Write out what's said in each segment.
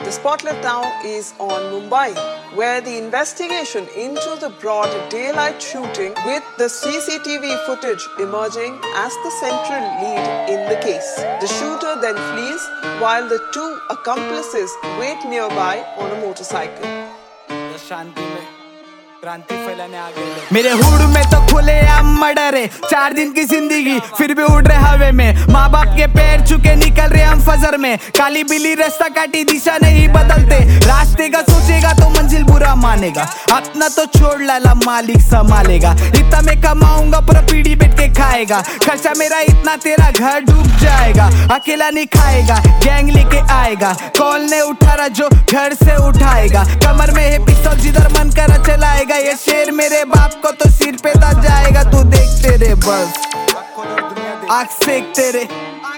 The spotlight now is on Mumbai, where the investigation into the broad daylight shooting with the CCTV footage emerging as the central lead in the case. The shooter then flees while the two accomplices wait nearby on a motorcycle. मेरे hood में तो खुले आम murder है, 4 दिन की जिंदगी फिर भी उड़ रहे हवे में। माँ बाप के पैर चुके निकल रहे हम फजर में। काली बिल्ली रास्ता काटी दिशा नहीं बदलते, रास्ते का सोचेगा तो मंजिल बुरा मानेगा। अपना तो छोड़ लाला मालिक संभालेगा, इतना मैं कमाऊंगा पूरा पीढ़ी बैठ के खाएगा। खर्चा मेरा इतना तेरा घर डूब जाएगा, अकेला नहीं खाएगा गैंग लेके आएगा। कॉल ने उठा रहा जो घर से उठाएगा, कमर में है पिस्तौल जिधर मन करा चलाएगा। ये शेर मेरे बाप को तो सिर पे दब जाएगा। तू देखते रे बस आँख सेकते रे,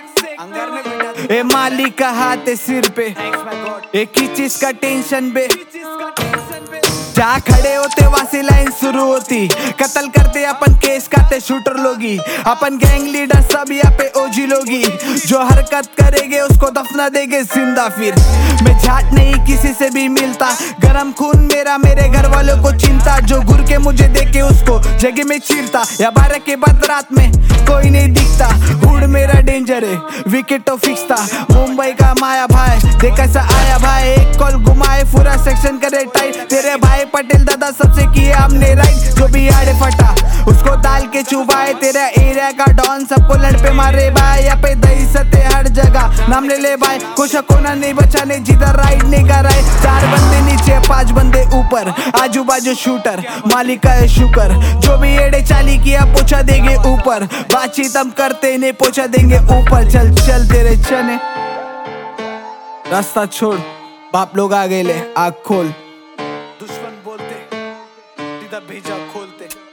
ए मालिक का हाथ है सिर पे, एक ही चीज का टेंशन बे। जहाँ खड़े होते वहाँ से लाइन शुरू होती, कत्ल करते अपन केस खाते शूटर लोगी। अपन गैंग लीडर सब यहाँ पे ओजी लोगी, जो हरकत करेंगे उसको दफना देंगे जिंदा। फिर मैं झाट नहीं किसी से भी मिलता, गरम खून मेरा मेरे घर वालों को चिंता। जो घुर के मुझे देखे उसको जगह में चीरता, या 12 के बाद रात में कोई नहीं दिखता। हुड मेरा डेंजर है, विकेट तो फिक्स था। मुंबई का माया भाई देख कैसा आया भाई, एक कॉल घुमाए पूरा सेक्शन करे टाइट। तेरे भाई पटेल दादा सबसे किए हमने राइट, जो भी आड़े फटा उसको डाल के चुबाए। तेरा एरिया का डॉन सबको लड़ पे मारे भाई, यहाँ पे दही सते हर जगह नाम ले ले भाई। कुछ कोना नहीं बचा नहीं जिधर राइड नहीं कर रहे। 4 बंदे नीचे 5 बंदे ऊपर, आजू बाजू शूटर मालिक का है शुक्र। जो भी एड़े चाली किया पहुंचा देंगे ऊपर, बातचीत हम करते नहीं पहुंचा देंगे ऊपर। चल चल तेरे चने रास्ता छोड़, बाप लोग आ गए ले आँख खोल। दुश्मन बोलते सीधा भेजा खोलते।